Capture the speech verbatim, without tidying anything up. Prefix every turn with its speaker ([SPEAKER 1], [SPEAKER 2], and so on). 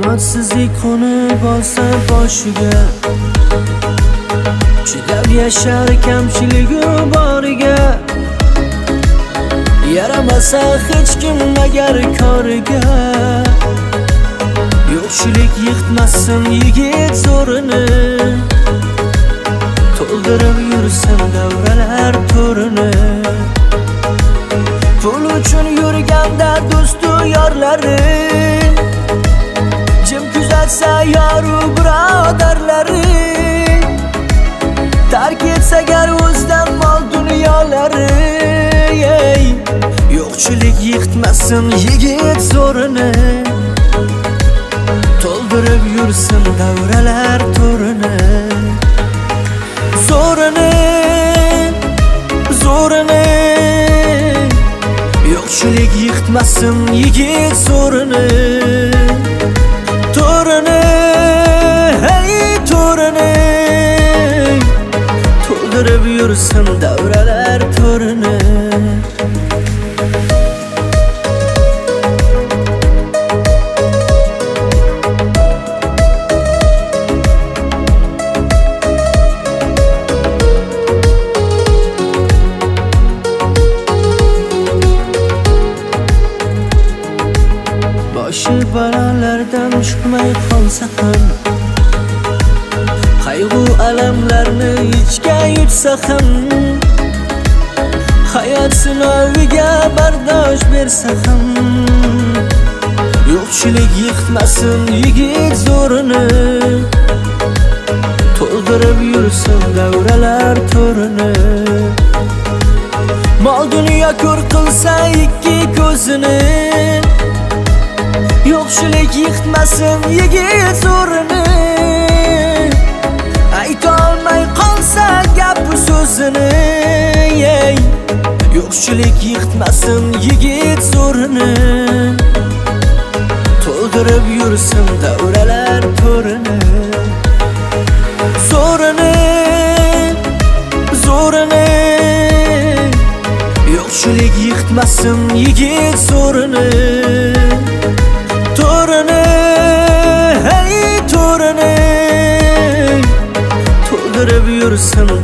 [SPEAKER 1] omadsizlik qo'nib olsa boshiga, chidab yashar kamchiligi boriga. Yaramasa hech kim agar koriga, yo'qchilik yiqitmasin yigit zo'rini, to'ldirib yursin davralar to'rini. Pul uchun yurganda do'stu yorlari, jim kuzatsa yoru birodarlari, tark etsa gar o'zdan mol dunyolari. Yo'qchilik yiqitmasin yigit zo'rini, to'ldirib yursin davralar to'rini. Zo'rini, zo'rini, yo'qchilik yiqitmasin yigit zo'rini, to'rini, hey to'rini, to'ldirib yursin davralar to'rini. Boshi balolardan chiqmay qolsa ham, qayg'u alamlarni ichga yutsa ham, hayot sinoviga bardosh bersa ham, yo'qchilik yiqitmasin yigit zo'rini, to'ldirib yursin davralar to'rini. Mol dunyo ko'r qilsa ikki ko'zini, yo'qchilik yiqitmasin yigit zo'rini, aytolmay qolsa gap so'zini. Yo'qchilik yiqitmasin yigit zo'rini, to'ldirib yursin davralar to'rini. Zo'rini, zo'rini, yo'qchilik yiqitmasin yigit zo'rini, to'rini, hey to'rini, to'ldirib yursin